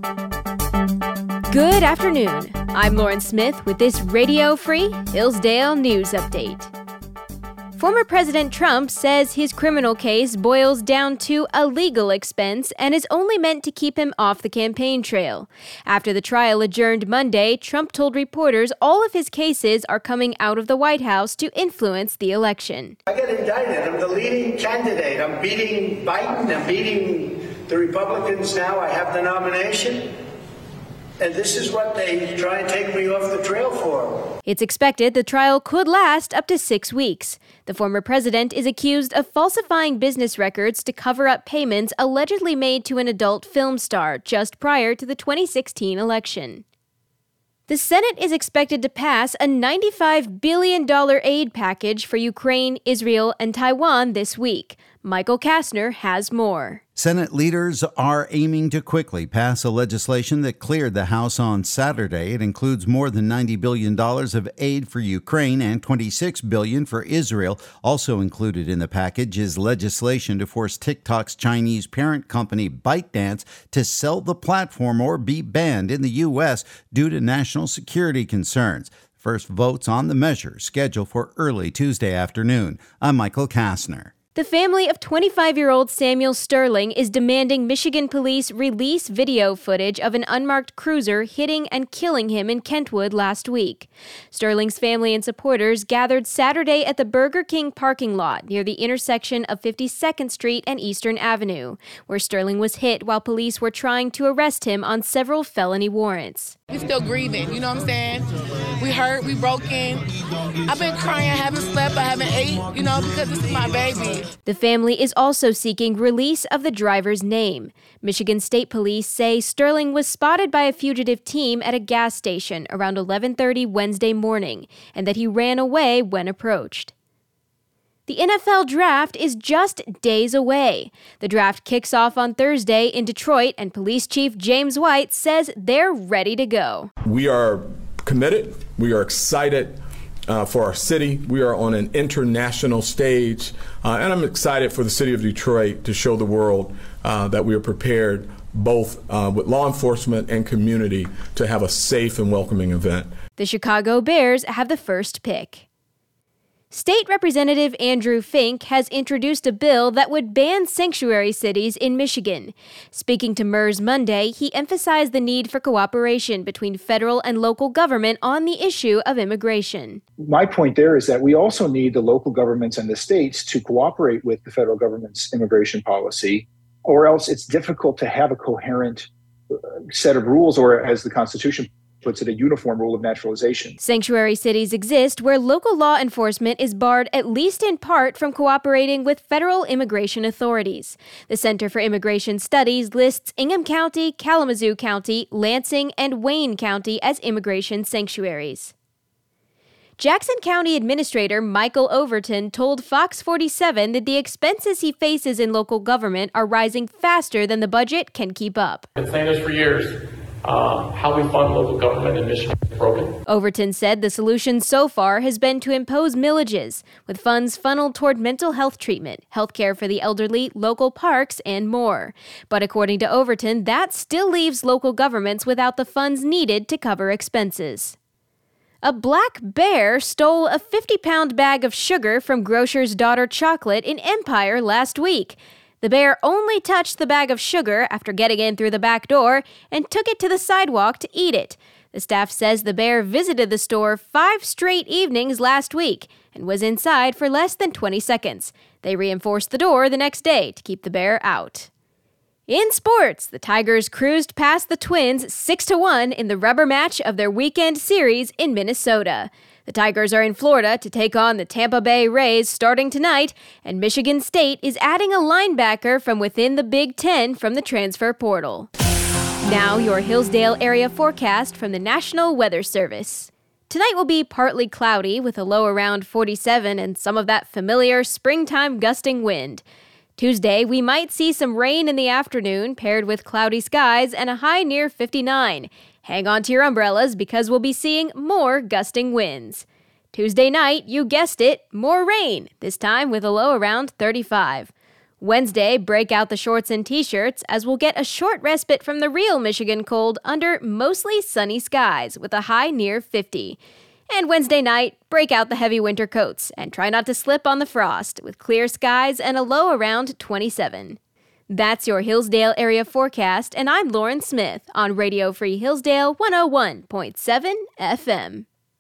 Good afternoon. I'm Lauren Smith with this Radio Free Hillsdale News Update. Former President Trump says his criminal case boils down to a legal expense and is only meant to keep him off the campaign trail. After the trial adjourned Monday, Trump told reporters all of his cases are coming out of the White House to influence the election. I get indicted. I'm the leading candidate. I'm beating Biden. I'm beating the Republicans now. I have the nomination. And this is what they try and take me off the trail for. It's expected the trial could last up to 6 weeks. The former president is accused of falsifying business records to cover up payments allegedly made to an adult film star just prior to the 2016 election. The Senate is expected to pass a $95 billion aid package for Ukraine, Israel, and Taiwan this week. Michael Kastner has more. Senate leaders are aiming to quickly pass a legislation that cleared the House on Saturday. It includes more than $90 billion of aid for Ukraine and $26 billion for Israel. Also included in the package is legislation to force TikTok's Chinese parent company ByteDance to sell the platform or be banned in the U.S. due to national security concerns. First votes on the measure scheduled for early Tuesday afternoon. I'm Michael Kastner. The family of 25-year-old Samuel Sterling is demanding Michigan police release video footage of an unmarked cruiser hitting and killing him in Kentwood last week. Sterling's family and supporters gathered Saturday at the Burger King parking lot near the intersection of 52nd Street and Eastern Avenue, where Sterling was hit while police were trying to arrest him on several felony warrants. We're still grieving, you know what I'm saying? We hurt, we broken. I've been crying, I haven't slept, I haven't ate, because this is my baby. The family is also seeking release of the driver's name. Michigan State Police say Sterling was spotted by a fugitive team at a gas station around 11:30 Wednesday morning, and that he ran away when approached. The NFL Draft is just days away. The draft kicks off on Thursday in Detroit, and Police Chief James White says they're ready to go. We are committed. We are excited for our city. We are on an international stage, and I'm excited for the city of Detroit to show the world that we are prepared both with law enforcement and community to have a safe and welcoming event. The Chicago Bears have the first pick. State Representative Andrew Fink has introduced a bill that would ban sanctuary cities in Michigan. Speaking to MERS Monday, he emphasized the need for cooperation between federal and local government on the issue of immigration. My point there is that we also need the local governments and the states to cooperate with the federal government's immigration policy, or else it's difficult to have a coherent set of rules, or as the Constitution puts it, a uniform rule of naturalization. Sanctuary cities exist where local law enforcement is barred at least in part from cooperating with federal immigration authorities. The Center for Immigration Studies lists Ingham County, Kalamazoo County, Lansing, and Wayne County as immigration sanctuaries. Jackson County Administrator Michael Overton told Fox 47 that the expenses he faces in local government are rising faster than the budget can keep up. I've been saying this for years. How we fund local government in Michigan is broken. Overton said the solution so far has been to impose millages, with funds funneled toward mental health treatment, health care for the elderly, local parks, and more. But according to Overton, that still leaves local governments without the funds needed to cover expenses. A black bear stole a 50-pound bag of sugar from Grocer's Daughter Chocolate in Empire last week. The bear only touched the bag of sugar after getting in through the back door and took it to the sidewalk to eat it. The staff says the bear visited the store 5 straight evenings last week and was inside for less than 20 seconds. They reinforced the door the next day to keep the bear out. In sports, the Tigers cruised past the Twins 6-1 in the rubber match of their weekend series in Minnesota. The Tigers are in Florida to take on the Tampa Bay Rays starting tonight, and Michigan State is adding a linebacker from within the Big Ten from the transfer portal. Now your Hillsdale area forecast from the National Weather Service. Tonight will be partly cloudy with a low around 47 and some of that familiar springtime gusting wind. Tuesday, we might see some rain in the afternoon paired with cloudy skies and a high near 59. Hang on to your umbrellas because we'll be seeing more gusting winds. Tuesday night, you guessed it, more rain, this time with a low around 35. Wednesday, break out the shorts and t-shirts as we'll get a short respite from the real Michigan cold under mostly sunny skies with a high near 50. And Wednesday night, break out the heavy winter coats and try not to slip on the frost with clear skies and a low around 27. That's your Hillsdale area forecast, and I'm Lauren Smith on Radio Free Hillsdale 101.7 FM.